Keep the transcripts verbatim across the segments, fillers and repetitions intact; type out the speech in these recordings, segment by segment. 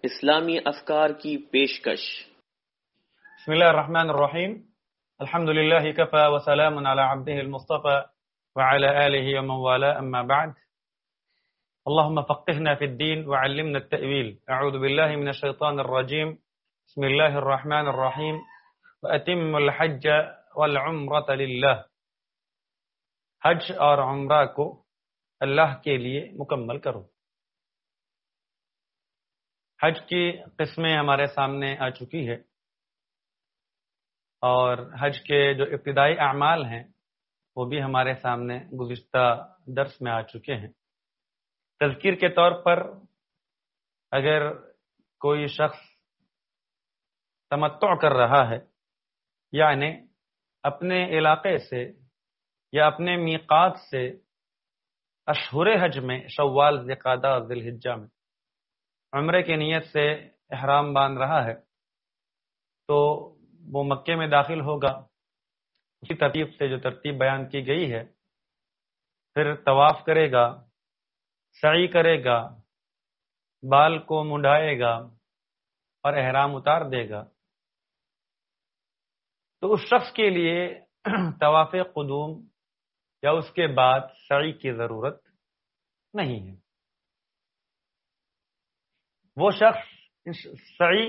اسلامی افکار کی پیشکش۔ بسم اللہ الرحمن الرحیم، الحمد للہ کفا وسلام علی عبده المصطفى وعلى آلہ ومن والاه اما بعد، اللهم فقهنا في الدين وعلمنا التأويل، اعوذ باللہ من الشیطان الرجیم، بسم اللہ الرحمن الرحیم، وَأَتِمُّ الْحَجَّ وَالْعُمْرَةَ لِلَّهِ، حج اور عمرہ کو اللہ کے لیے مکمل کرو۔ حج کی قسمیں ہمارے سامنے آ چکی ہے اور حج کے جو ابتدائی اعمال ہیں وہ بھی ہمارے سامنے گزشتہ درس میں آ چکے ہیں۔ تذکیر کے طور پر اگر کوئی شخص تمتع کر رہا ہے، یعنی اپنے علاقے سے یا اپنے میقات سے اشہر حج میں شوال، ذوالقعدہ اور ذی الحجہ میں عمرے کی نیت سے احرام باندھ رہا ہے تو وہ مکے میں داخل ہوگا اسی ترتیب سے جو ترتیب بیان کی گئی ہے، پھر طواف کرے گا، سعی کرے گا، بال کو منڈائے گا اور احرام اتار دے گا۔ تو اس شخص کے لیے طواف قدوم یا اس کے بعد سعی کی ضرورت نہیں ہے۔ وہ شخص سعی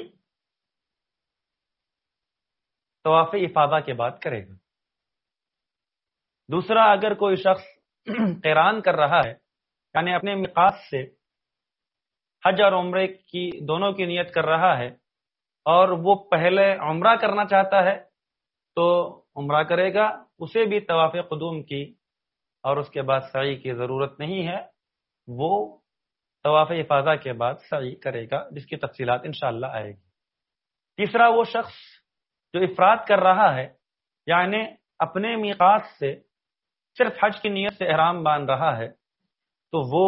طواف افاضہ کے بعد کرے گا۔ دوسرا، اگر کوئی شخص قران کر رہا ہے، یعنی اپنے میقات سے حج اور عمرے کی دونوں کی نیت کر رہا ہے اور وہ پہلے عمرہ کرنا چاہتا ہے تو عمرہ کرے گا، اسے بھی طواف قدوم کی اور اس کے بعد سعی کی ضرورت نہیں ہے، وہ طواف افاضہ کے بعد سعی کرے گا، جس کی تفصیلات انشاءاللہ آئے گی۔ تیسرا، وہ شخص جو افراد کر رہا ہے، یعنی اپنے میقات سے صرف حج کی نیت سے احرام باندھ رہا ہے، تو وہ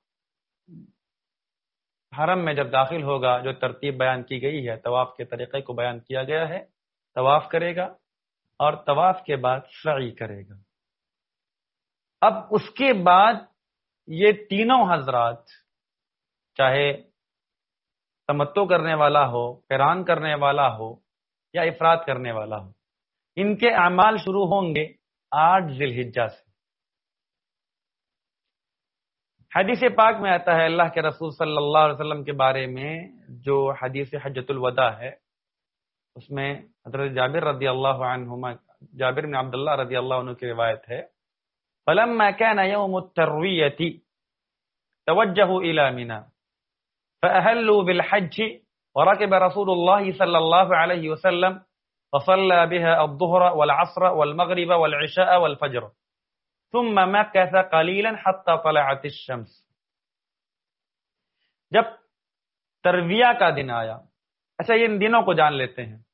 حرم میں جب داخل ہوگا جو ترتیب بیان کی گئی ہے، طواف کے طریقے کو بیان کیا گیا ہے، طواف کرے گا اور طواف کے بعد سعی کرے گا۔ اب اس کے بعد یہ تینوں حضرات، چاہے تمتع کرنے والا ہو، قران کرنے والا ہو یا افراد کرنے والا ہو، ان کے اعمال شروع ہوں گے آٹھ ذی الحجہ سے۔ حدیث پاک میں آتا ہے، اللہ کے رسول صلی اللہ علیہ وسلم کے بارے میں جو حدیث حجۃ الوداع ہے، اس میں حضرت جابر رضی اللہ عنہما، جابر بن عبداللہ رضی اللہ عنہ کی روایت ہے، فلما كان يوم التروية توجهوا إلى منى فأهلوا بالحج وركب رسول الله صلى الله عليه وسلم فصلى بها الظهر والعصر والمغرب والعشاء والفجر ثم مكث قليلا حتى طلعت الشمس۔ جب ترویہ کا دن آیا، اچھا یہ ان دنوں کو جان لیتے ہیں،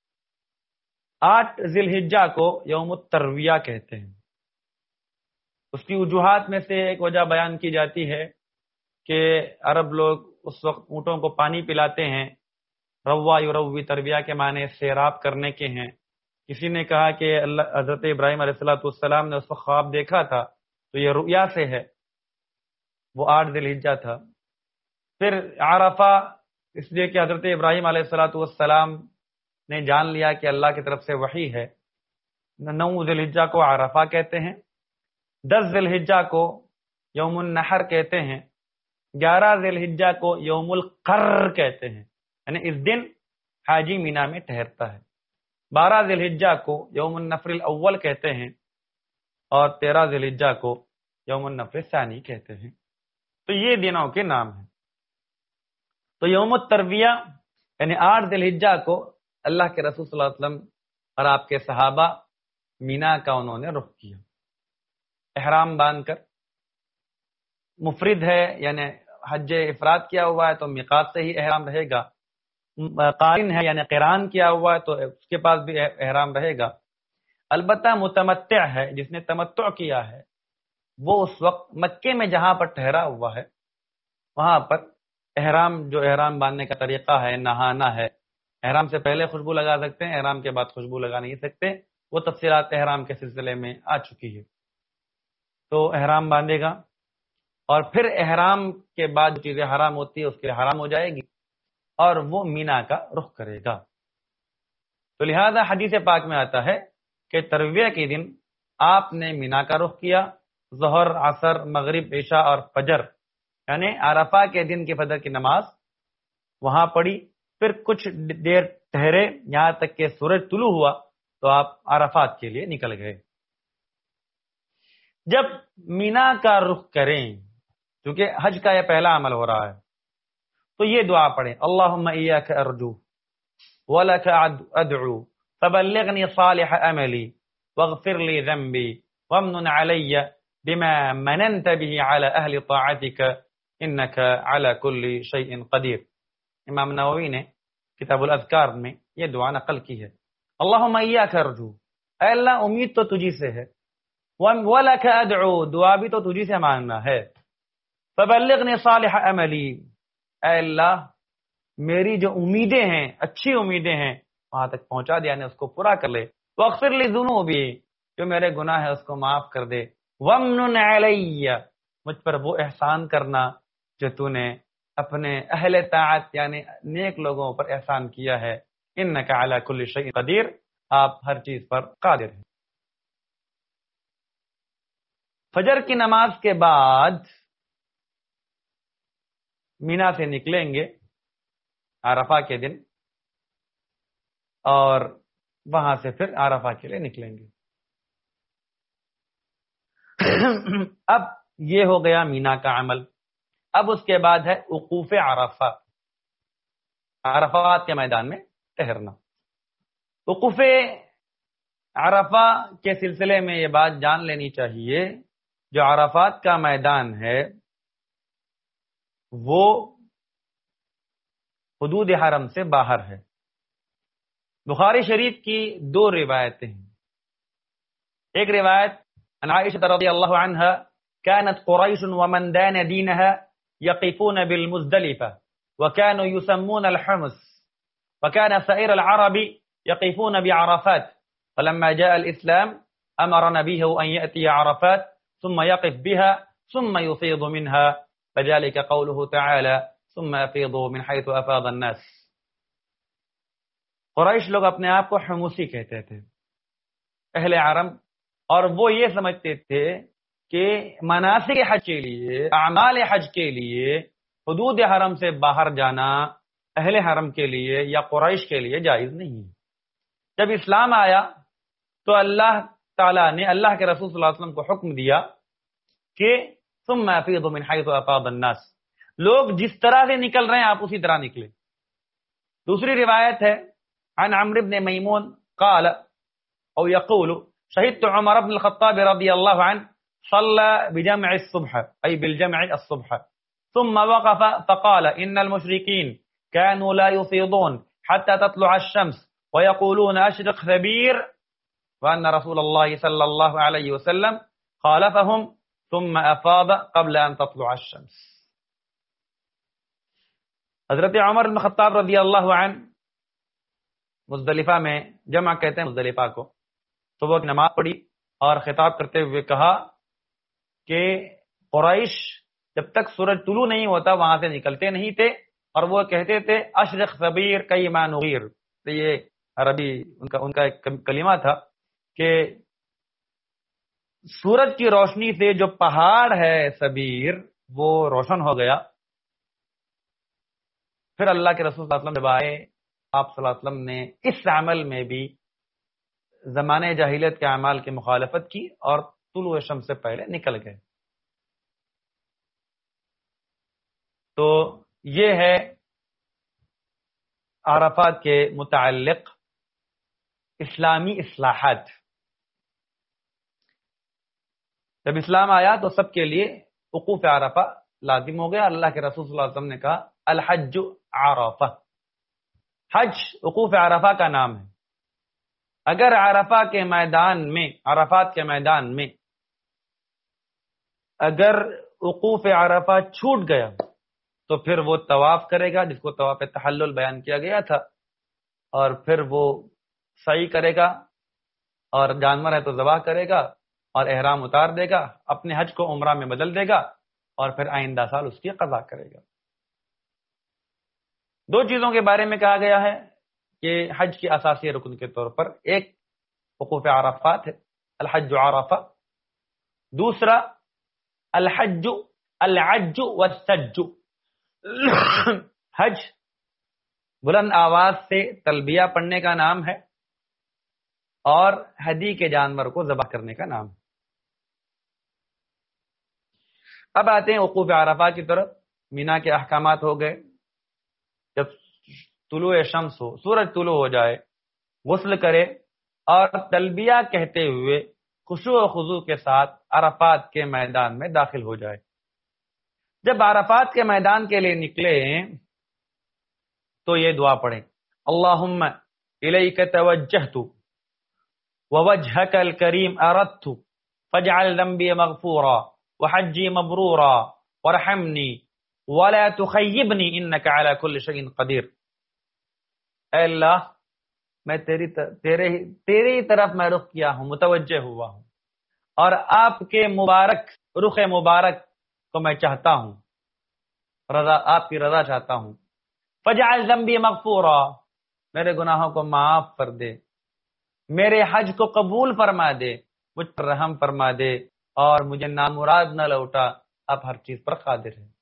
آٹھ ذی الحجہ کو یوم الترویہ کہتے ہیں۔ اس کی وجوہات میں سے ایک وجہ بیان کی جاتی ہے کہ عرب لوگ اس وقت اونٹوں کو پانی پلاتے ہیں، روا یروی، ترویہ کے معنی سیراب کرنے کے ہیں۔ کسی نے کہا کہ اللہ حضرت ابراہیم علیہ الصلوۃ والسلام نے اس وقت خواب دیکھا تھا تو یہ رؤیا سے ہے، وہ آٹھ ذی الحجہ تھا۔ پھر عرفہ، اس لیے کہ حضرت ابراہیم علیہ الصلوۃ والسلام نے جان لیا کہ اللہ کی طرف سے وحی ہے، نو ذی الحجہ کو عرفہ کہتے ہیں، دس ذی الحجہ کو یوم النحر کہتے ہیں، گیارہ ذی الحجہ کو یوم القر کہتے ہیں، یعنی اس دن حاجی مینا میں ٹھہرتا ہے، بارہ ذی الحجہ کو یوم النفر الاول کہتے ہیں اور تیرہ ذی الحجہ کو یوم النفر الثانی کہتے ہیں۔ تو یہ دنوں کے نام ہیں۔ تو یوم الترویہ یعنی آٹھ ذی الحجہ کو اللہ کے رسول صلی اللہ علیہ وسلم اور آپ کے صحابہ مینا کا انہوں نے رخ کیا، احرام باندھ کر۔ مفرد ہے یعنی حج افراد کیا ہوا ہے تو میقات سے ہی احرام رہے گا، قارن ہے یعنی قران کیا ہوا ہے تو اس کے پاس بھی احرام رہے گا۔ البتہ متمتع ہے، جس نے تمتع کیا ہے، وہ اس وقت مکے میں جہاں پر ٹھہرا ہوا ہے وہاں پر احرام، جو احرام باندھنے کا طریقہ ہے، نہانا ہے، احرام سے پہلے خوشبو لگا سکتے ہیں، احرام کے بعد خوشبو لگا نہیں سکتے، وہ تفصیلات احرام کے سلسلے میں آ چکی ہے۔ تو احرام باندھے گا اور پھر احرام کے بعد جو چیزیں حرام ہوتی ہے اس کے حرام ہو جائے گی، اور وہ مینا کا رخ کرے گا۔ تو لہذا حدیث پاک میں آتا ہے کہ ترویہ کے دن آپ نے مینا کا رخ کیا، ظہر، عصر، مغرب، عشاء اور فجر یعنی عرفہ کے دن کی فجر کی نماز وہاں پڑھی، پھر کچھ دیر ٹھہرے یہاں تک کہ سورج طلوع ہوا تو آپ عرفات کے لیے نکل گئے۔ جب مینا کا رخ کریں، کیونکہ حج کا یہ پہلا عمل ہو رہا ہے، تو یہ دعا پڑھیں، اللہم ایاک ارجو ولک ادعو فبلغنی صالح عملی واغفر لی ذنبی وامنن علی بما مننت به على اہل طاعتک انک علی کل شیء قدیر۔ امام نووی نے کتاب الاذکار میں یہ دعا نقل کی ہے، اللہم ایاک ارجو، اے اللہ امید تو تجھی سے ہے، وَلَكَ أَدْعُو، دعا بھی تو تجھی سے مانگنا ہے، فَبَلِّغْنِي صَالِحَ عَمَلِي، اے اللہ میری جو امیدیں ہیں، اچھی امیدیں ہیں، وہاں تک پہنچا دیا، یعنی اس کو پورا کر لے، وَاغْفِرْ لِي ذُنُوبِي، جو میرے گناہ ہے اس کو معاف کر دے، وَامْنُنْ عَلَيَّ، مجھ پر وہ احسان کرنا جو تو نے اپنے اہل طاعت یعنی نیک لوگوں پر احسان کیا ہے، اِنَّكَ عَلَى كُلِّ شَيْءٍ قدیر، آپ ہر چیز پر قادر ہیں۔ فجر کی نماز کے بعد مینا سے نکلیں گے عرفہ کے دن، اور وہاں سے پھر عرفہ کے لیے نکلیں گے۔ اب یہ ہو گیا مینا کا عمل۔ اب اس کے بعد ہے وقوف عرفہ، عرفات کے میدان میں ٹھہرنا۔ وقوف عرفہ کے سلسلے میں یہ بات جان لینی چاہیے، جو عرفات کا میدان ہے وہ حدود حرم سے باہر ہے۔ بخاری شریف کی دو روایتیں ہیں۔ ایک روایت عن عائشہ رضی اللہ عنہا كانت قریش ومن دان دینها يقفون بالمزدلفة وكانوا يسمون الحمص وكان سائر العرب يقفون بعرفات فلما جاء الإسلام أمر نبيه أن يأتي عرفات ثم يقف بها ثم يفيض منها فذلك قوله تعالى ثم افیضوا من حيث افاض الناس۔ قریش لوگ اپنے آپ کو حموسی کہتے تھے، اہل حرم، اور وہ یہ سمجھتے تھے کہ مناسک حج کے لیے، اعمال حج کے لیے حدود حرم سے باہر جانا اہل حرم کے لیے یا قریش کے لیے جائز نہیں۔ جب اسلام آیا تو اللہ تعالیٰ نے اللہ کے رسول صلی اللہ علیہ وسلم کو حکم دیا کہ ثم افیضوا من حیث افاض الناس، لوگ جس طرح سے نکل رہے ہیں آپ اسی طرح نکلیں۔ دوسری روایت ہے عن عمرو بن میمون قال او يقول شهدت عمر بن الخطاب رضي الله عنه صلى بجمع الصبح أي بالجمع الصبح ثم وقف فقال إن المشركين كانوا لا يفيضون حتى تطلع الشمس ويقولون أشرق ثبير وأن رسول الله صلى الله عليه وسلم خالفهم ثم أفاض قبل أن تطلع الشمس۔ حضرت عمر بن خطاب رضی اللہ عنہ مزدلفہ میں، جمع کہتے ہیں مزدلفہ کو، تو وہ نماز پڑھی اور خطاب کرتے ہوئے کہا کہ قریش جب تک سورج طلوع نہیں ہوتا وہاں سے نکلتے نہیں تھے، اور وہ کہتے تھے اشرق صبیر کئی ما نغیر، تو یہ عربی ان کا ان کا ایک کلمہ تھا کہ سورج کی روشنی سے جو پہاڑ ہے صبیر وہ روشن ہو گیا۔ پھر اللہ کے رسول صلی اللہ علیہ وسلم جب آئے، آپ صلی اللہ علیہ وسلم نے اس عمل میں بھی زمانے جاہلیت کے اعمال کی مخالفت کی اور طلوع شمس سے پہلے نکل گئے۔ تو یہ ہے عرفات کے متعلق اسلامی اصلاحات۔ جب اسلام آیا تو سب کے لیے وقوف عرفہ لازم ہو گیا۔ اللہ کے رسول صلی اللہ علیہ وسلم نے کہا الحج عرفہ، حج وقوف عرفہ کا نام ہے۔ اگر عرفہ کے میدان میں، عرفات کے میدان میں اگر وقوف عرفہ چھوٹ گیا تو پھر وہ طواف کرے گا، جس کو طواف تحلل بیان کیا گیا تھا، اور پھر وہ سعی کرے گا، اور جانور ہے تو ذبح کرے گا اور احرام اتار دے گا، اپنے حج کو عمرہ میں بدل دے گا، اور پھر آئندہ سال اس کی قضا کرے گا۔ دو چیزوں کے بارے میں کہا گیا ہے کہ حج کی اساسی رکن کے طور پر، ایک وقوف عرفات ہے، الحج عرفہ، دوسرا الحج العج والسج، حج بلند آواز سے تلبیہ پڑھنے کا نام ہے اور ہدی کے جانور کو ذبح کرنے کا نام ہے۔ اب آتے ہیں وقوف عرفہ کی طرف۔ مینا کے احکامات ہو گئے، جب طلوع شمس ہو، سورج طلوع ہو جائے، غسل کرے اور تلبیہ کہتے ہوئے خشوع و خضوع کے ساتھ عرفات کے میدان میں داخل ہو جائے۔ جب عرفات کے میدان کے لیے نکلے تو یہ دعا پڑھیں، اللہم الیک توجہت ووجہک الکریم اردت فاجعل ذنبی مغفورا وحجی مبرورا وارحمنی ولا تخیبنی انک علی کل شیء قدیر۔ اے اللہ، میں تیری تیرے تیری طرف میں رخ کیا ہوں، متوجہ ہوا ہوں، اور آپ کے مبارک رخ مبارک کو میں چاہتا ہوں، رضا آپ کی رضا چاہتا ہوں۔ فجعل ذنبی مغفورا، میرے گناہوں کو معاف کر دے، میرے حج کو قبول فرما دے، مجھ پر رحم فرما دے اور مجھے نامراد نہ لوٹا، آپ ہر چیز پر قادر ہیں۔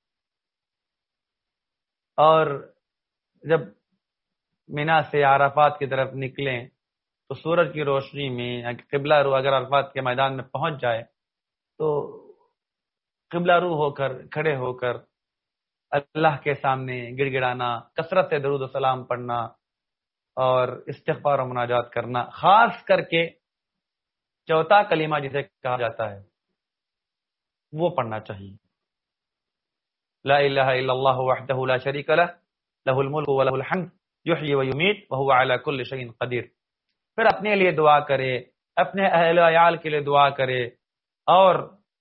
اور جب مینا سے عرفات کی طرف نکلیں تو سورج کی روشنی میں قبلہ رو اگر عرفات کے میدان میں پہنچ جائے تو قبلہ رو ہو کر کھڑے ہو کر اللہ کے سامنے گڑ گڑانا، کثرت سے درود و سلام پڑھنا اور استغفار و مناجات کرنا، خاص کر کے چوتھا کلمہ جسے کہا جاتا ہے وہ پڑھنا چاہیے، لا الہ الا اللہ وحدہ لا شریک لہ لہ الملک ولہ الحمد یحیی و یمیت وہو علی کل شیء قدیر۔ پھر اپنے لیے دعا کرے، اپنے اہل و عیال کے لیے دعا کرے اور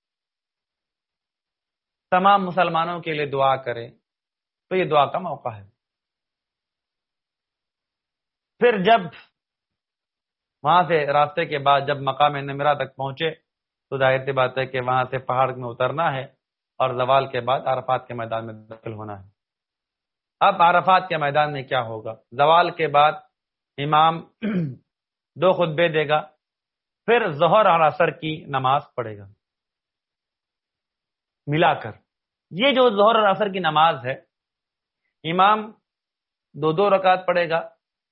تمام مسلمانوں کے لیے دعا کرے، تو یہ دعا کا موقع ہے۔ پھر جب وہاں سے راستے کے بعد جب مقام نمرہ تک پہنچے تو ظاہر سی بات ہے کہ وہاں سے پہاڑ میں اترنا ہے اور زوال کے بعد عرفات کے میدان میں داخل ہونا ہے۔ اب عرفات کے میدان میں کیا ہوگا؟ زوال کے بعد امام دو خطبے دے گا، پھر ظہر اور عصر کی نماز پڑھے گا ملا کر۔ یہ جو ظہر اور عصر کی نماز ہے، امام دو دو رکعت پڑھے گا،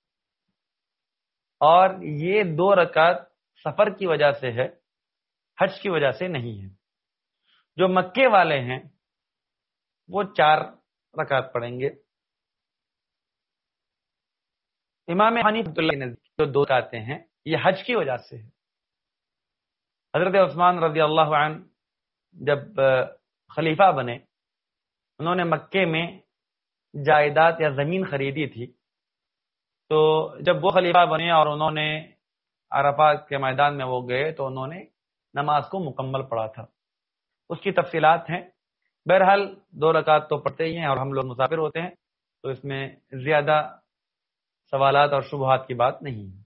اور یہ دو رکعت سفر کی وجہ سے ہے، حج کی وجہ سے نہیں ہے۔ جو مکے والے ہیں وہ چار رکعت پڑھیں گے۔ امام حنیفہ اللہ نے جو دو رکعتیں ہیں یہ حج کی وجہ سے ہے۔ حضرت عثمان رضی اللہ عنہ جب خلیفہ بنے، انہوں نے مکے میں جائیداد یا زمین خریدی تھی، تو جب وہ خلیفہ بنے اور انہوں نے عرفات کے میدان میں وہ گئے تو انہوں نے نماز کو مکمل پڑھا تھا۔ اس کی تفصیلات ہیں، بہرحال دو رکعت تو پڑھتے ہی ہیں، اور ہم لوگ مسافر ہوتے ہیں تو اس میں زیادہ سوالات اور شبہات کی بات نہیں ہے۔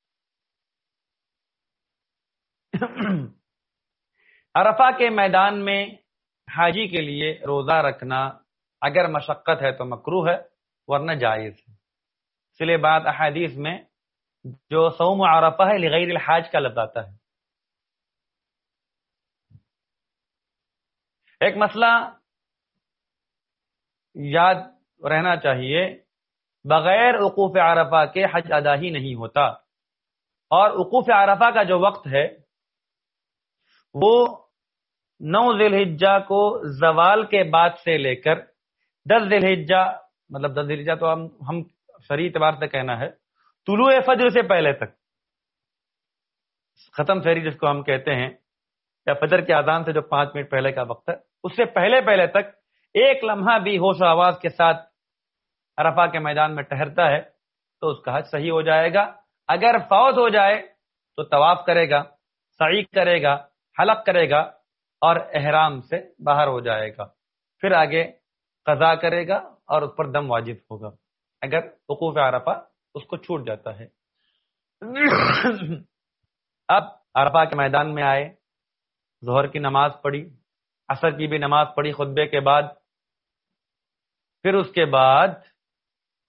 عرفہ کے میدان میں حاجی کے لیے روزہ رکھنا اگر مشقت ہے تو مکروہ ہے، ورنہ جائز ہے۔ اس لیے بعض احادیث میں جو صوم عرفہ ہے لغیر الحاج کا لفظ آتا ہے۔ ایک مسئلہ یاد رہنا چاہیے، بغیر وقوف عرفہ کے حج ادا ہی نہیں ہوتا، اور وقوف عرفہ کا جو وقت ہے وہ نو ذی الحجہ کو زوال کے بعد سے لے کر دس ذی الحجہ، مطلب دس ذی الحجہ تو ہم ہم شرعی اعتبار سے کہنا ہے طلوع فجر سے پہلے تک، ختم سحری جس کو ہم کہتے ہیں، یا فجر کی اذان سے جو پانچ منٹ پہلے کا وقت ہے، اس سے پہلے پہلے تک ایک لمحہ بھی ہوش و آواز کے ساتھ عرفہ کے میدان میں ٹہرتا ہے تو اس کا حج صحیح ہو جائے گا۔ اگر فوت ہو جائے تو طواف کرے گا، سعی کرے گا، حلق کرے گا اور احرام سے باہر ہو جائے گا، پھر آگے قضا کرے گا اور اس پر دم واجب ہوگا اگر وقوف عرفہ اس کو چھوٹ جاتا ہے۔ اب عرفہ کے میدان میں آئے، ظہر کی نماز پڑھی، عصر کی بھی نماز پڑھی خطبے کے بعد، پھر اس کے بعد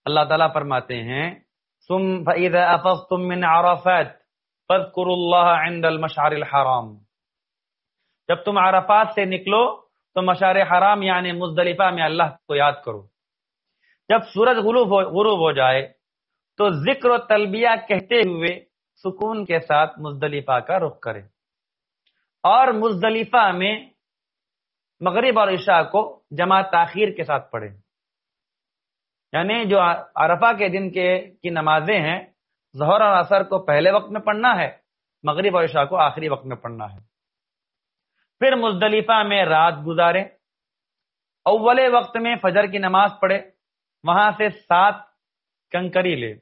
اللہ تعالیٰ فرماتے ہیں ثم فَإِذَا أَفَضْتُم مِّنْ عَرَفَاتٍ فَاذْكُرُوا اللَّهَ عِندَ الْمَشْعَرِ الْحَرَامِ، جب تم عرفات سے نکلو تو مشعر حرام یعنی مزدلفہ میں اللہ کو یاد کرو، جب سورج غروب ہو غروب ہو جائے تو ذکر و تلبیہ کہتے ہوئے سکون کے ساتھ مزدلفہ کا رخ کرے، اور مزدلفہ میں مغرب اور عشاء کو جمع تاخیر کے ساتھ پڑھے، یعنی جو عرفہ کے دن کے کی نمازیں ہیں ظہر اور عصر کو پہلے وقت میں پڑھنا ہے، مغرب اور عشاء کو آخری وقت میں پڑھنا ہے، پھر مزدلفہ میں رات گزارے، اول وقت میں فجر کی نماز پڑھے، وہاں سے سات کنکری لے،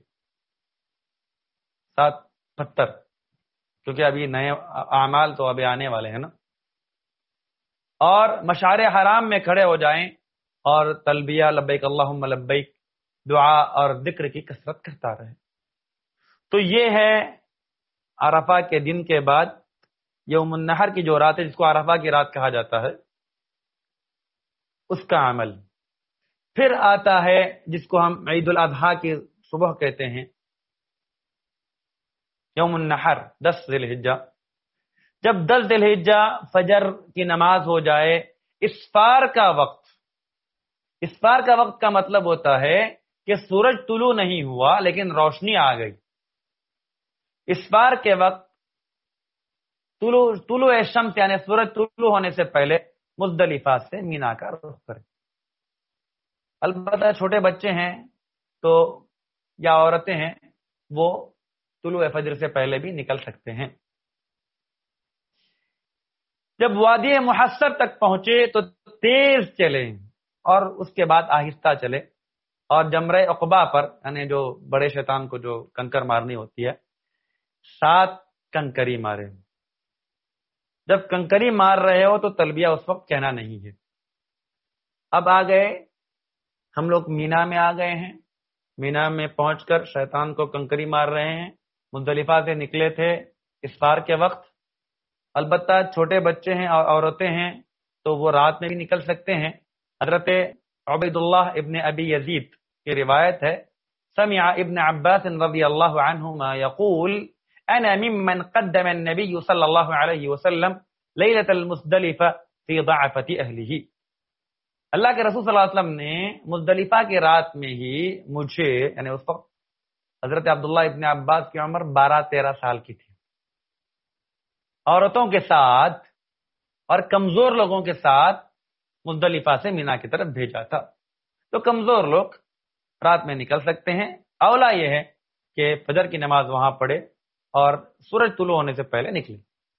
سات پتھر، کیونکہ ابھی نئے اعمال تو ابھی آنے والے ہیں نا، اور مشعر حرام میں کھڑے ہو جائیں اور تلبیہ لبیک اللہم لبیک دعا اور ذکر کی کثرت کرتا رہے۔ تو یہ ہے عرفہ کے دن کے بعد یوم النحر کی جو رات ہے، جس کو عرفہ کی رات کہا جاتا ہے، اس کا عمل۔ پھر آتا ہے جس کو ہم عید الاضحیٰ کی صبح کہتے ہیں، یوم النحر، دس ذی الحجہ، جب دس ذی الحجہ فجر کی نماز ہو جائے، اسفار کا وقت، اسفار کا وقت کا مطلب ہوتا ہے کہ سورج طلوع نہیں ہوا لیکن روشنی آ گئی، اسفار کے وقت طلوع طلوع شمس یعنی سورج طلوع ہونے سے پہلے مزدلفہ سے مینا کا رخ کرے۔ البتہ چھوٹے بچے ہیں تو یا عورتیں ہیں وہ طلوع فجر سے پہلے بھی نکل سکتے ہیں۔ جب وادی محصر تک پہنچے تو تیز چلے اور اس کے بعد آہستہ چلے، اور جمرہ عقبہ پر یعنی جو بڑے شیطان کو جو کنکر مارنی ہوتی ہے، سات کنکری مارے۔ جب کنکری مار رہے ہو تو تلبیہ اس وقت کہنا نہیں ہے۔ اب آ گئے ہم لوگ مینا میں آ گئے ہیں، مینا میں پہنچ کر شیطان کو کنکری مار رہے ہیں، مزدلفہ سے نکلے تھے اسفار کے وقت۔ البتہ چھوٹے بچے ہیں اور عورتیں ہیں تو وہ رات میں بھی نکل سکتے ہیں۔ حضرت عبید اللہ ابن ابی یزید کی روایت ہے، سمع ابن عباس رضی اللہ عنہما یقول انا ممن قدم النبی صلی اللہ علیہ وسلم لیلۃ المزدلفہ فی ضعفۃ اہلہ، اللہ کے رسول صلی اللہ علیہ وسلم نے مزدلفہ کی رات میں ہی مجھے، یعنی اس وقت حضرت عبداللہ ابن عباس کی عمر بارہ تیرہ سال کی تھی، عورتوں کے ساتھ اور کمزور لوگوں کے ساتھ مزدلفہ سے مینا کی طرف بھیجا تھا۔ تو کمزور لوگ رات میں نکل سکتے ہیں، اولا یہ ہے کہ فجر کی نماز وہاں پڑھے اور سورج طلوع ہونے سے پہلے نکلے۔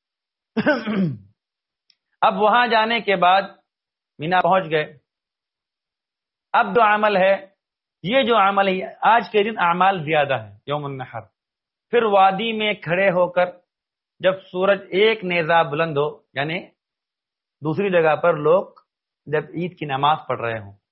اب وہاں جانے کے بعد مینا پہنچ گئے، اب جو عمل ہے، یہ جو عمل ہے آج کے دن اعمال زیادہ ہے یوم النحر۔ پھر وادی میں کھڑے ہو کر جب سورج ایک نیزہ بلند ہو، یعنی دوسری جگہ پر لوگ جب عید کی نماز پڑھ رہے ہوں،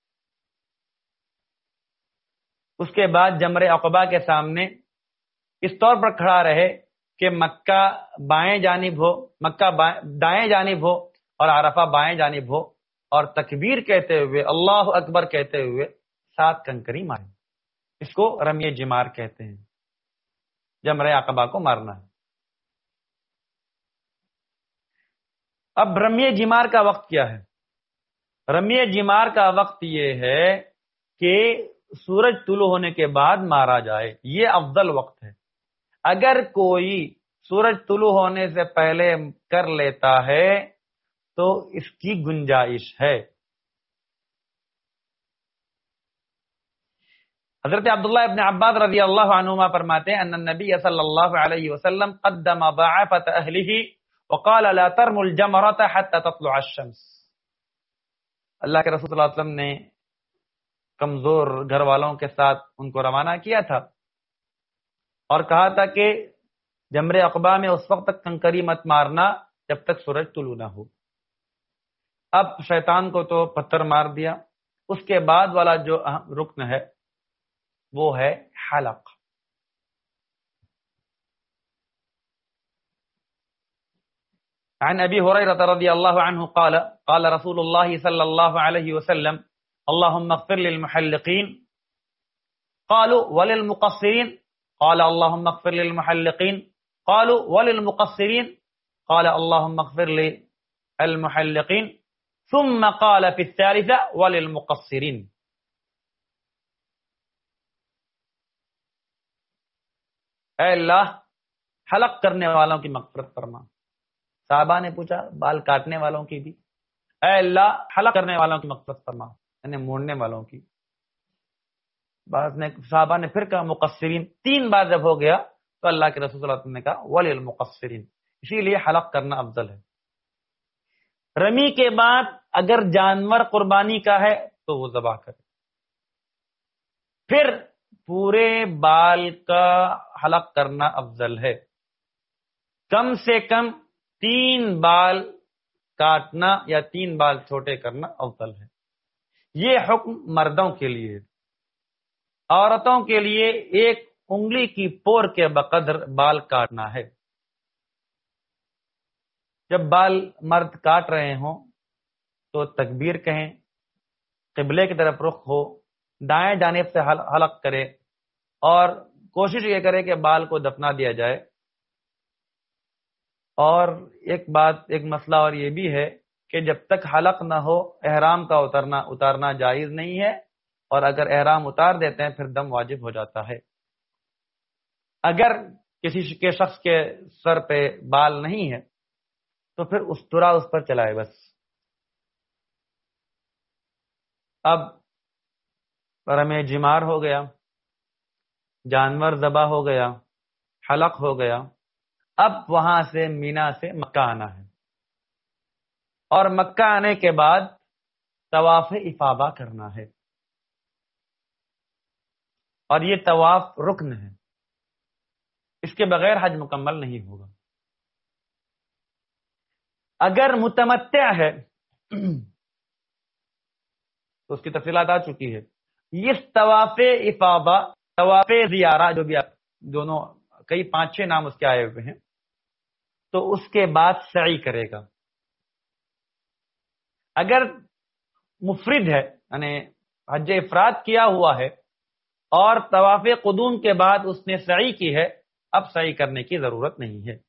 اس کے بعد جمرہ عقبہ کے سامنے اس طور پر کھڑا رہے کہ مکہ بائیں جانب ہو، مکہ دائیں جانب ہو اور عرفہ بائیں جانب ہو، اور تکبیر کہتے ہوئے اللہ اکبر کہتے ہوئے سات کنکری مارے۔ اس کو رمی جمار کہتے ہیں، جمرہ عقبہ کو مارنا ہے۔ اب رمی جمار کا وقت کیا ہے؟ رمی جمار کا وقت یہ ہے کہ سورج طلوع ہونے کے بعد مارا جائے، یہ افضل وقت ہے۔ اگر کوئی سورج طلوع ہونے سے پہلے کر لیتا ہے تو اس کی گنجائش ہے۔ حضرت عبداللہ ابن عباس رضی اللہ عنہما فرماتے ہیں ان النبی صلی اللہ علیہ وسلم قدم ضعفۃ اہلہ وقال لا ترموا الجمرۃ حتى تطلع الشمس، اللہ کے رسول صلی اللہ علیہ وسلم نے کمزور گھر والوں کے ساتھ ان کو روانہ کیا تھا اور کہا تھا کہ جمرہ عقبہ میں اس وقت تک کنکری مت مارنا جب تک سورج طلوع نہ ہو۔ اب شیطان کو تو پتھر مار دیا، اس کے بعد والا جو رکن ہے وہ ہے حلق۔ عن ابی ہریرہ رضی اللہ عنہ قال قال رسول اللہ صلی اللہ علیہ وسلم اللهم اغفر للمحلقین قالوا وللمقصرين قال اللهم اغفر للمحلقين قالوا وللمقصرين قال اللهم اغفر للمحلقين ثم قال في الثالثة وللمقصرين. اے اللہ حلق کرنے والوں کی مغفرت فرما. صحابہ نے پوچھا بال کاٹنے والوں کی بھی. اے اللہ حلق کرنے والوں کی مغفرت فرما، یعنی موڑنے والوں کی. بعض نے صحابہ نے پھر کہا مقصرین. تین بار جب ہو گیا تو اللہ کے رسول صلی اللہ علیہ وسلم نے کہا وللمقصرین. اسی لیے حلق کرنا افضل ہے. رمی کے بعد اگر جانور قربانی کا ہے تو وہ ذبح کرے. پھر پورے بال کا حلق کرنا افضل ہے. کم سے کم تین بال کاٹنا یا تین بال چھوٹے کرنا افضل ہے. یہ حکم مردوں کے لیے. عورتوں کے لیے ایک انگلی کی پور کے بقدر بال کاٹنا ہے. جب بال مرد کاٹ رہے ہوں تو تکبیر کہیں، قبلے کی طرف رخ ہو، دائیں جانب سے حلق کرے اور کوشش یہ کرے کہ بال کو دفنا دیا جائے. اور ایک بات ایک مسئلہ اور یہ بھی ہے کہ جب تک حلق نہ ہو احرام کا اترنا اتارنا جائز نہیں ہے، اور اگر احرام اتار دیتے ہیں پھر دم واجب ہو جاتا ہے. اگر کسی کے شخص کے سر پہ بال نہیں ہے تو پھر استرا اس پر چلائے بس. اب رمے جمار ہو گیا، جانور ذبح ہو گیا، حلق ہو گیا. اب وہاں سے مینا سے مکہ آنا ہے، اور مکہ آنے کے بعد طواف افاضہ کرنا ہے. اور یہ طواف رکن ہے، اس کے بغیر حج مکمل نہیں ہوگا. اگر متمتع ہے تو اس کی تفصیلات آ چکی ہے. یہ طواف افاضہ، طواف زیارہ، جو بھی آپ دونوں کئی پانچ چھ نام اس کے آئے ہوئے ہیں، تو اس کے بعد سعی کرے گا. اگر مفرد ہے یعنی حج افراد کیا ہوا ہے اور طواف قدوم کے بعد اس نے سعی کی ہے، اب سعی کرنے کی ضرورت نہیں ہے.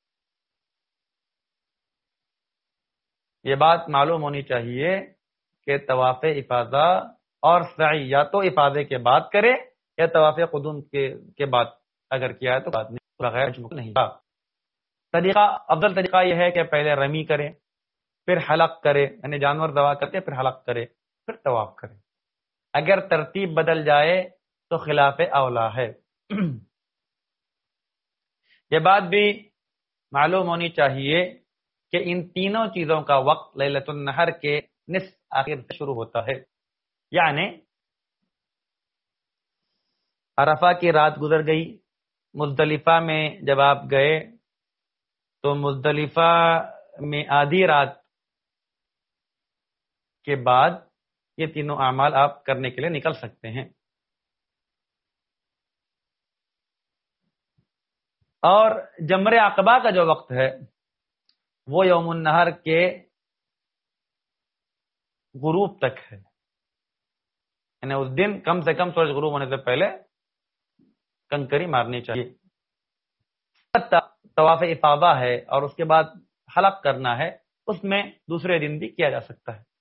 یہ بات معلوم ہونی چاہیے کہ طواف افاضہ اور سعی یا تو افاضے کے بعد کرے یا طواف قدوم کے کے بعد اگر کیا ہے تو بعد میں بغیر نہیں. طریقہ افضل طریقہ یہ ہے کہ پہلے رمی کرے، پھر حلق کرے، یعنی جانور ذبح کرتے پھر حلق کرے، پھر طواف کرے. اگر ترتیب بدل جائے تو خلاف اولا ہے. یہ بات بھی معلوم ہونی چاہیے کہ ان تینوں چیزوں کا وقت لیلۃ النحر کے نصف آخر سے شروع ہوتا ہے. یعنی عرفہ کی رات گزر گئی، مزدلفہ میں جب آپ گئے تو مزدلفہ میں آدھی رات کے بعد یہ تینوں اعمال آپ کرنے کے لیے نکل سکتے ہیں. اور جمر عقبہ کا جو وقت ہے وہ یوم النحر کے غروب تک ہے، یعنی اس دن کم سے کم سورج غروب ہونے سے پہلے کنکری مارنی چاہیے. طواف افاضہ ہے اور اس کے بعد حلق کرنا ہے، اس میں دوسرے دن بھی کیا جا سکتا ہے.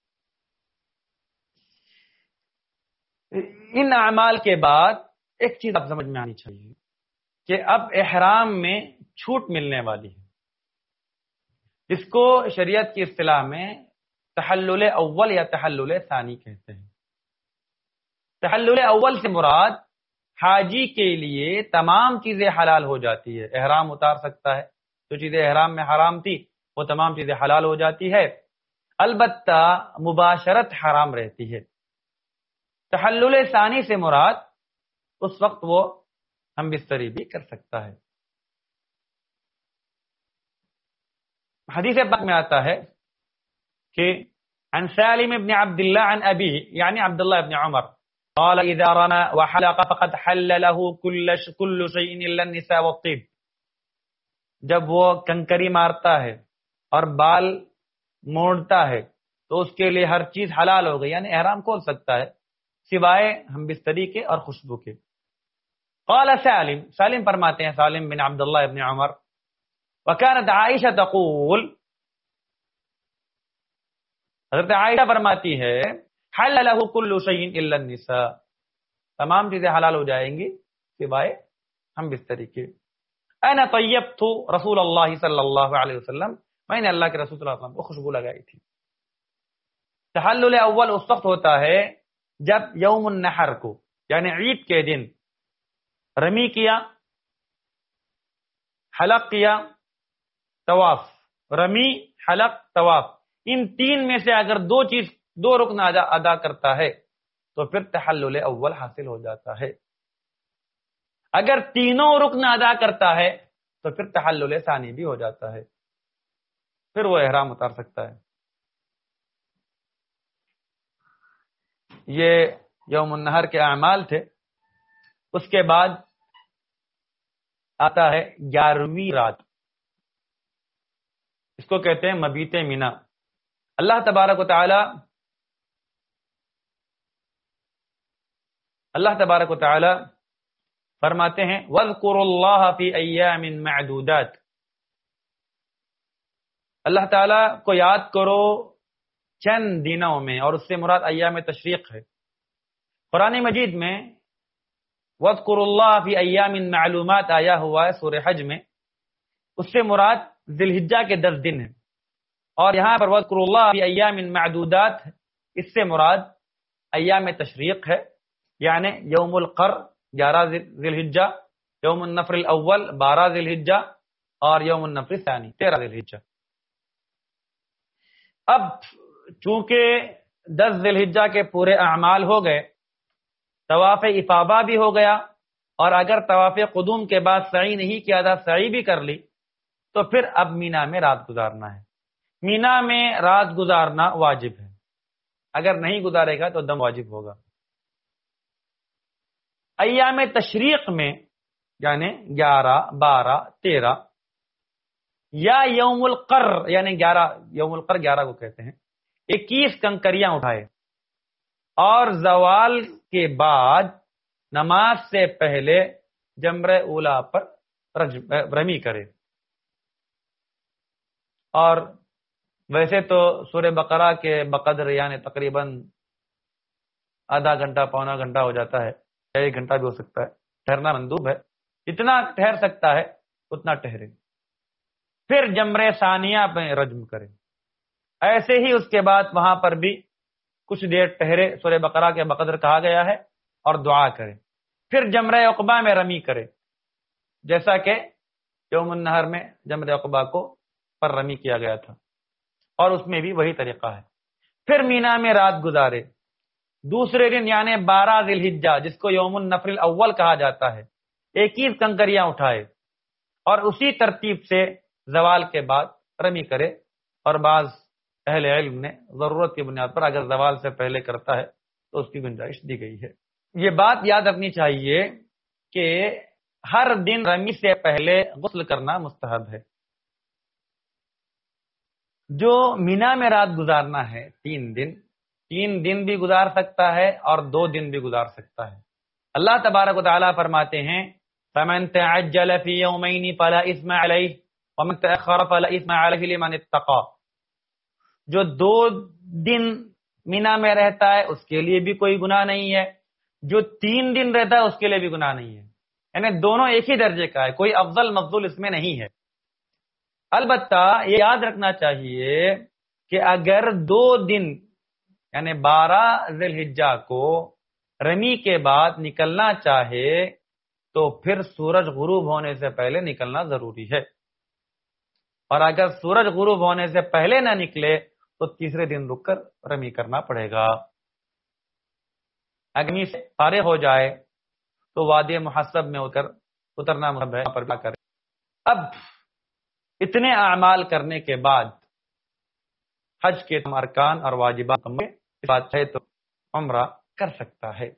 ان اعمال کے بعد ایک چیز آپ سمجھ میں آنی چاہیے کہ اب احرام میں چھوٹ ملنے والی ہے، جس کو شریعت کی اصطلاح میں تحلل اول یا تحلل ثانی کہتے ہیں. تحلل اول سے مراد حاجی کے لیے تمام چیزیں حلال ہو جاتی ہے. احرام اتار سکتا ہے، جو چیزیں احرام میں حرام تھی وہ تمام چیزیں حلال ہو جاتی ہے، البتہ مباشرت حرام رہتی ہے. تحلل ثانی سے مراد اس وقت وہ ہم بستری بھی کر سکتا ہے. حدیث پاک میں آتا ہے کہ عن سالم بن عبد الله عن ابيه یعنی عبد الله بن عمر قال اذا رمى وحلق فقد حل له كل كل شيء الا النساء والطيب. جب وہ کنکری مارتا ہے اور بال موڑتا ہے تو اس کے لیے ہر چیز حلال ہو گئی، یعنی احرام کھول سکتا ہے سوائے ہم بستری کے اور خوشبو کے. قال سالم، سالم فرماتے ہیں، سالم بن عبداللہ ابن عمر، وكانت عائشہ تقول، حضرت عائشہ فرماتی ہے، حل له كل شيء الا النساء، تمام چیزیں حلال ہو جائیں گی سوائے ہم بستری کے. انا طیبت رسول اللہ صلی اللہ علیہ وسلم، میں نے اللہ کے رسول صلی اللہ علیہ وسلم کو خوشبو لگائی تھی. تحلل اول اس وقت ہوتا ہے جب یوم النحر کو، یعنی عید کے دن رمی کیا، حلق کیا، طواف. رمی، حلق، طواف، ان تین میں سے اگر دو چیز دو رکن ادا کرتا ہے تو پھر تحلل اول حاصل ہو جاتا ہے. اگر تینوں رکن ادا کرتا ہے تو پھر تحلل ثانی بھی ہو جاتا ہے، پھر وہ احرام اتار سکتا ہے. یہ یوم النحر کے اعمال تھے. اس کے بعد آتا ہے گیارہویں رات، اس کو کہتے ہیں مبیت مینا. اللہ تبارک و تعالی اللہ تبارک و تعالی فرماتے ہیں وَاذْكُرُوا اللَّهَ فِي أَيَّامٍ مَعْدُودَاتٍ، اللہ تعالیٰ کو یاد کرو چند دنوں میں، اور اس سے مراد ایام تشریق ہے. قرآن مجید میں وَاذْكُرُوا اللَّهَ فِي أَيَّامٍ مَعْلُومَاتٍ آیا ہوا ہے سورہ حج میں، اس سے مراد ذی الحجہ کے دس دن ہیں. اور یہاں پر وَاذْكُرُوا اللَّهَ فِي أَيَّامٍ مَعْدُودَاتٍ، اس سے مراد ایام تشریق ہے، یعنی یوم القر گیارہ ذی الحجہ، یوم النفر الاول بارہ ذی الحجہ، اور یوم النفر الثانی تیرہ ذی الحجہ. اب چونکہ دس ذی الحجہ کے پورے اعمال ہو گئے، طواف افاضہ بھی ہو گیا، اور اگر طواف قدوم کے بعد سعی نہیں کیا تھا سعی بھی کر لی، تو پھر اب مینا میں رات گزارنا ہے. مینا میں رات گزارنا واجب ہے، اگر نہیں گزارے گا تو دم واجب ہوگا. ایام تشریق میں یعنی گیارہ، بارہ، تیرہ، یا یوم القر یعنی گیارہ، یوم القر گیارہ کو کہتے ہیں، اکیس کنکریاں اٹھائے اور زوال کے بعد نماز سے پہلے جمرہ اولا پر رمی کرے. اور ویسے تو سورہ بقرہ کے بقدر یعنی تقریباً آدھا گھنٹہ پونا گھنٹہ ہو جاتا ہے، ایک گھنٹہ بھی ہو سکتا ہے، ٹھہرنا مندوب ہے، جتنا ٹھہر سکتا ہے اتنا ٹھہرے. پھر جمرہ ثانیہ پہ رجم کرے. ایسے ہی اس کے بعد وہاں پر بھی کچھ دیر ٹھہرے، سورہ بقرہ کے بقدر کہا گیا ہے، اور دعا کرے. پھر جمرہ عقبہ میں رمی کرے، جیسا کہ یوم النحر میں جمرہ عقبہ کو پر رمی کیا گیا تھا، اور اس میں بھی وہی طریقہ ہے. پھر مینا میں رات گزارے. دوسرے دن یعنی بارہ ذی الحجہ، جس کو یوم النفر الاول کہا جاتا ہے، اکیس کنکریاں اٹھائے اور اسی ترتیب سے زوال کے بعد رمی کرے. اور بعض اہل علم نے ضرورت کی بنیاد پر اگر زوال سے پہلے کرتا ہے تو اس کی گنجائش دی گئی ہے. یہ بات یاد رکھنی چاہیے کہ ہر دن رمی سے پہلے غسل کرنا مستحب ہے. جو مینا میں رات گزارنا ہے تین دن تین دن بھی گزار سکتا ہے اور دو دن بھی گزار سکتا ہے. اللہ تبارک و تعالیٰ فرماتے ہیں فَمَن تَعَجَّلَ فِي يَوْمَيْنِ فَلَا إِثْمَ عَلَيْهِ وَمَن تَأَخَّرَ فَلَا إِثْمَ عَلَيْهِ لِمَنِ اتَّقَى. جو دو دن مینا میں رہتا ہے اس کے لیے بھی کوئی گناہ نہیں ہے، جو تین دن رہتا ہے اس کے لیے بھی گناہ نہیں ہے. یعنی دونوں ایک ہی درجے کا ہے، کوئی افضل مفضول اس میں نہیں ہے. البتہ یہ یاد رکھنا چاہیے کہ اگر دو دن یعنی بارہ ذی الحجہ کو رمی کے بعد نکلنا چاہے تو پھر سورج غروب ہونے سے پہلے نکلنا ضروری ہے، اور اگر سورج غروب ہونے سے پہلے نہ نکلے تو تیسرے دن رک کر رمی کرنا پڑے گا. اگنی سے فارغ ہو جائے تو وادی محسب میں اتر اترنا مطلب ہے پر کرے. اب اتنے اعمال کرنے کے بعد حج کے ارکان اور واجبات بات ہے تو عمرہ کر سکتا ہے.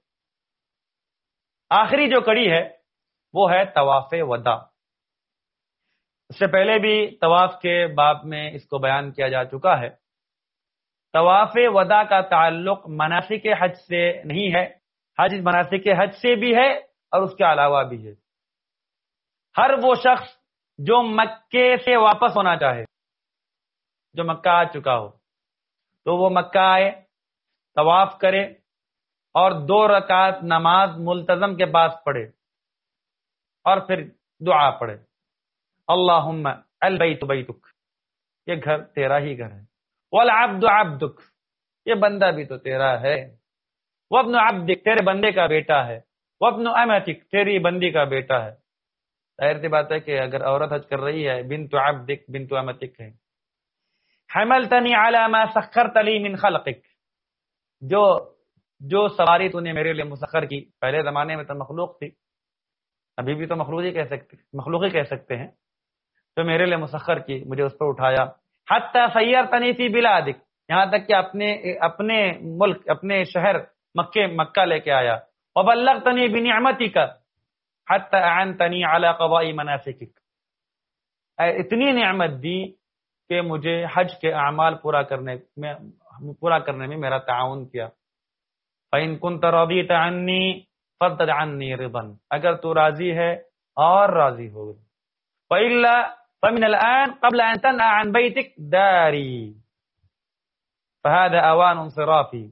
آخری جو کڑی ہے وہ ہے طواف وداع. اس سے پہلے بھی طواف کے باب میں اس کو بیان کیا جا چکا ہے. طواف وداع کا تعلق مناسک حج سے نہیں ہے حج مناسک حج سے بھی ہے اور اس کے علاوہ بھی ہے۔ ہر وہ شخص جو مکے سے واپس ہونا چاہے، جو مکہ آ چکا ہو، تو وہ مکہ آئے، طواف کرے اور دو رکعت نماز ملتزم کے پاس پڑھے اور پھر دعا پڑھے، اللہم البیت بیتک، یہ گھر تیرا ہی گھر ہے، والعبد عبدک، یہ بندہ بھی تو تیرا ہے، وابن عبدک، تیرے بندے کا بیٹا ہے، وابن امتک، تیری بندی کا بیٹا ہے۔ ظاہر سی بات ہے کہ اگر عورت حج کر رہی ہے، بنت عبدک بنت امتک ہے۔ حملتنی علی ما سخرت لی من خلقک، جو جو سواری تو نے میرے لیے مسخر کی، پہلے زمانے میں تو مخلوق تھی، ابھی بھی تو مخلوق ہی کہہ سکتے مخلوق ہی کہہ سکتے ہیں، تو میرے لیے مسخر کی، مجھے اس پر اٹھایا، حتی سیرتنی فی بلادک، یہاں تک کہ اپنے اپنے ملک اپنے شہر مکے مکہ لے کے آیا، وبلغتنی بنعمتک حتی اعنتنی علی قضاء مناسکک، اتنی نعمت دی کہ مجھے حج کے اعمال پورا کرنے میں پورا کرنے میں میرا تعاون کیا۔ فَإِن كُنْتَ رَضِيتَ عَنِّي فَضَّدْ عَنِّي رِضًا، اگر تو راضی ہے اور راضی ہو گئے، وَإِلَّا فَمِنَ الْآنِ قَبْلَ أَن تَنْأَ عَنْ بَيْتِكَ دَارِي فَهَذَا أَوَانُ انصِرَافِي،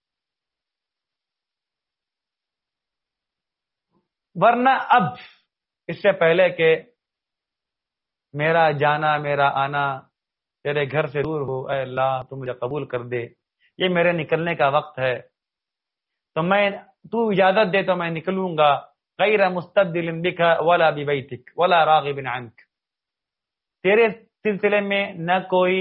ورنہ اب اس سے پہلے کہ میرا جانا میرا آنا تیرے گھر سے دور ہو، اے اللہ تو مجھے قبول کر دے، یہ میرے نکلنے کا وقت ہے، تو میں تو اجازت دے تو میں نکلوں گا، غیر مستبدل بک ولا ببیتک ولا راغب عنک، تیرے سلسلے میں نہ کوئی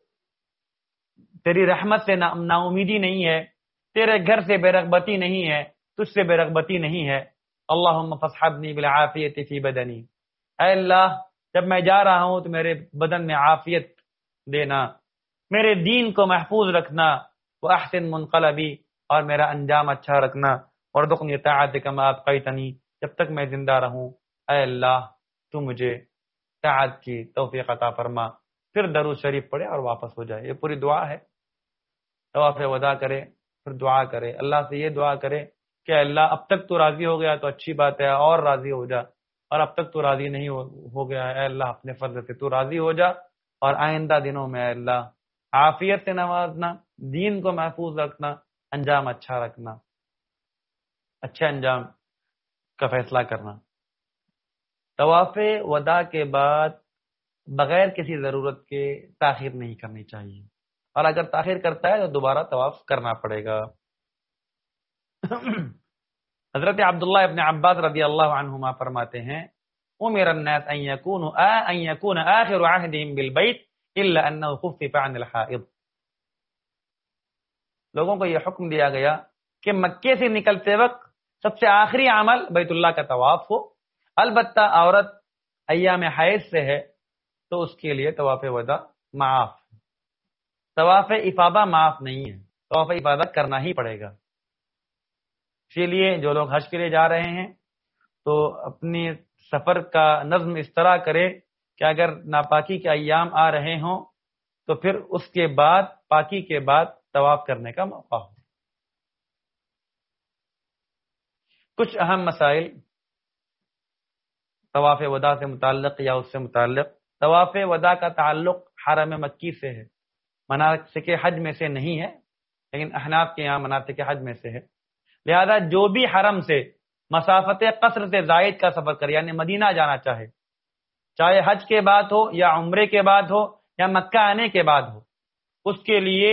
تیری رحمت سے نا امیدی نہیں ہے، تیرے گھر سے بے رغبتی نہیں ہے، تجھ سے بے رغبتی نہیں ہے، اللہم فاصحبنی بالعافیت فی بدنی، اے اللہ جب میں جا رہا ہوں تو میرے بدن میں عافیت دینا، میرے دین کو محفوظ رکھنا، وَأَحْسِن مُنْقَلَبِي، اور میرا انجام اچھا رکھنا، وَارْزُقْنِي طَاعَتَكَ مَا أَبْقَيْتَنِي، جب تک میں زندہ رہوں، اے اللہ تو مجھے طاعت کی توفیق عطا فرما، پھر درود شریف پڑھے اور واپس ہو جائے۔ یہ پوری دعا ہے، طواف وداع کرے پھر دعا کرے، اللہ سے یہ دعا کرے کہ اللہ اب تک تو راضی ہو گیا تو اچھی بات ہے، اور راضی ہو جا، اور اب تک تو راضی نہیں ہو گیا ہے، اے اللہ اپنے فضل سے تو راضی ہو جا، اور آئندہ دنوں میں اے اللہ عافیت سے نوازنا، دین کو محفوظ رکھنا، انجام اچھا رکھنا، اچھے انجام کا فیصلہ کرنا۔ طواف وداع کے بعد بغیر کسی ضرورت کے تاخیر نہیں کرنی چاہیے، اور اگر تاخیر کرتا ہے تو دوبارہ طواف کرنا پڑے گا۔ حضرت عبداللہ ابن عباس رضی اللہ عنہما فرماتے ہیں، امر الناس ان يكونوا ان يكون آخر عهدهم بالبيت الا انه خفف عن الحائض، لوگوں کو یہ حکم دیا گیا کہ مکے سے نکلتے وقت سب سے آخری عمل بیت اللہ کا طواف ہو، البتہ عورت ایام حیض سے ہے تو اس کے لیے طواف وداع معاف، طواف افاضہ معاف نہیں ہے، طواف افاضہ کرنا ہی پڑے گا۔ اسی لیے جو لوگ حج کے لیے جا رہے ہیں تو اپنی سفر کا نظم اس طرح کرے کہ اگر ناپاکی کے ایام آ رہے ہوں تو پھر اس کے بعد پاکی کے بعد طواف کرنے کا موقع ہو۔ کچھ اہم مسائل طواف وداع سے متعلق یا اس سے متعلق۔ طواف وداع کا تعلق حرم مکی سے ہے، مناسک حج میں سے نہیں ہے، لیکن احناف کے یہاں مناسک حج میں سے ہے، لہذا جو بھی حرم سے مسافت قصر سے زائد کا سفر کرے، یعنی مدینہ جانا چاہے، چاہے حج کے بعد ہو یا عمرے کے بعد ہو یا مکہ آنے کے بعد ہو، اس کے لیے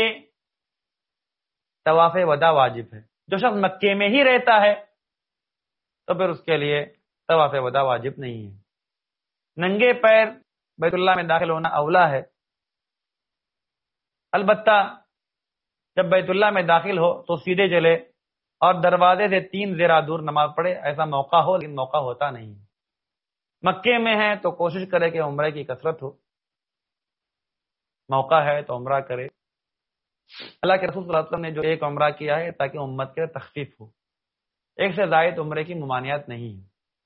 طواف وداع واجب ہے۔ جو شخص مکے میں ہی رہتا ہے تو پھر اس کے لیے طواف وداع واجب نہیں ہے۔ ننگے پیر بیت اللہ میں داخل ہونا اولا ہے، البتہ جب بیت اللہ میں داخل ہو تو سیدھے چلے اور دروازے سے تین زرا دور نماز پڑھے، ایسا موقع ہو، لیکن موقع ہوتا نہیں۔ مکے میں ہے تو کوشش کرے کہ عمرے کی کثرت ہو، موقع ہے تو عمرہ کرے۔ اللہ کے رسول صلی اللہ علیہ وسلم نے جو ایک عمرہ کیا ہے تاکہ امت کے تخفیف ہو، ایک سے زائد عمرے کی ممانعت نہیں ہے۔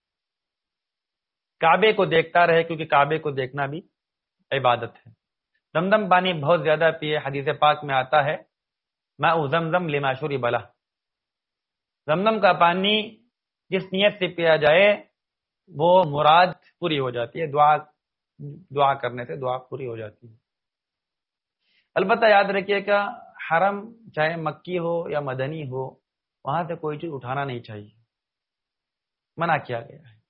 کعبے کو دیکھتا رہے، کیونکہ کعبے کو دیکھنا بھی عبادت ہے۔ زمزم پانی بہت زیادہ پیے، حدیث پاک میں آتا ہے ماء زمزم لما شرب لہ، زمزم کا پانی جس نیت سے پیا جائے وہ مراد پوری ہو جاتی ہے، دعا دعا کرنے سے دعا پوری ہو جاتی ہے۔ البتہ یاد رکھیے کہ حرم چاہے مکی ہو یا مدنی ہو، وہاں سے کوئی چیز اٹھانا نہیں چاہیے، منع کیا گیا ہے۔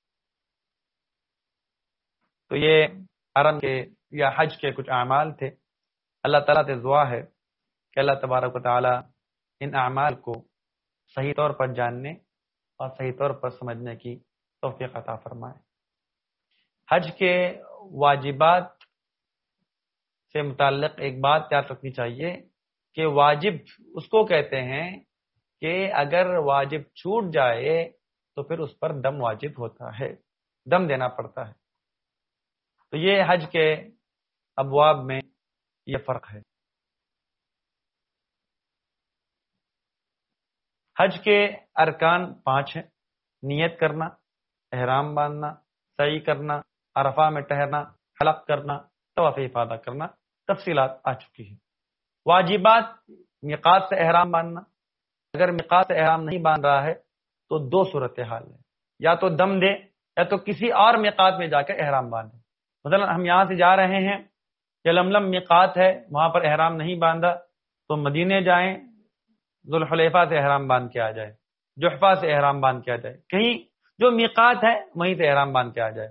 تو یہ حرم کے یا حج کے کچھ اعمال تھے۔ اللہ تعالیٰ سے دعا ہے کہ اللہ تبارک و تعالیٰ ان اعمال کو صحیح طور پر جاننے اور صحیح طور پر سمجھنے کی توفیق عطا فرمائے۔ حج کے واجبات سے متعلق ایک بات یاد رکھنی چاہیے کہ واجب اس کو کہتے ہیں کہ اگر واجب چھوٹ جائے تو پھر اس پر دم واجب ہوتا ہے، دم دینا پڑتا ہے۔ تو یہ حج کے ابواب میں یہ فرق ہے۔ حج کے ارکان پانچ ہیں: نیت کرنا، احرام باندھنا، سعی کرنا، عرفہ میں ٹہرنا، حلق کرنا، طواف افاضہ کرنا۔ تفصیلات آ چکی ہیں۔ واجبات: میقات سے احرام باندھنا۔ اگر میقات سے احرام نہیں باندھ رہا ہے تو دو صورتحال ہے، یا تو دم دے یا تو کسی اور میقات میں جا کے احرام باندھے۔ مثلا ہم یہاں سے جا رہے ہیں، یلملم میقات ہے، وہاں پر احرام نہیں باندھا تو مدینے جائیں، ذوالحلیفہ سے احرام باندھ کے آ جائے، جحفہ سے احرام باندھ کے آ جائے، کہیں جو میقات ہے وہیں سے احرام باندھ کے آ جائے۔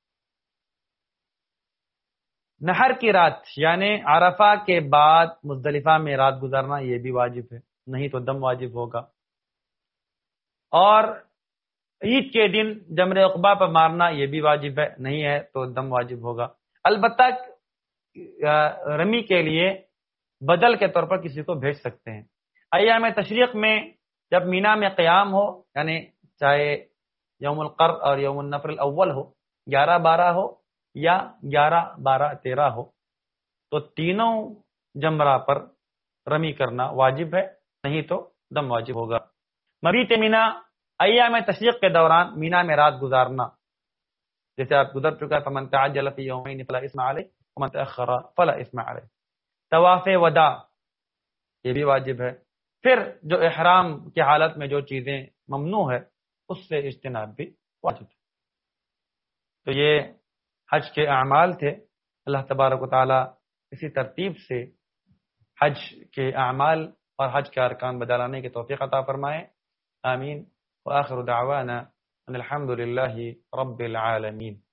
نحر کی رات یعنی عرفہ کے بعد مزدلفہ میں رات گزارنا یہ بھی واجب ہے، نہیں تو دم واجب ہوگا۔ اور عید کے دن جمر عقبہ پر مارنا یہ بھی واجب ہے، نہیں ہے تو دم واجب ہوگا۔ البتہ رمی کے لیے بدل کے طور پر کسی کو بھیج سکتے ہیں۔ ایام تشریق میں جب مینا میں قیام ہو، یعنی چاہے یوم القر اور یوم النفر الاول ہو، گیارہ بارہ ہو یا گیارہ بارہ تیرہ ہو، تو تینوں جمرہ پر رمی کرنا واجب ہے، نہیں تو دم واجب ہوگا۔ مبیت مینا ایام تشریق کے دوران مینا میں رات گزارنا، جیسے آپ گزر چکا ہے، فمن تعجل فی یومین فلا اثم علیہ ومن تأخر فلا اثم علیہ۔ طواف وداع یہ بھی واجب ہے۔ پھر جو احرام کی حالت میں جو چیزیں ممنوع ہے اس سے اجتناب بھی واجب ہے۔ تو یہ حج کے اعمال تھے۔ اللہ تبارک و تعالی اسی ترتیب سے حج کے اعمال اور حج کے ارکان بجا لانے کی توفیق عطا فرمائے، آمین۔ وآخر دعوانا ان الحمد للہ رب العالمین۔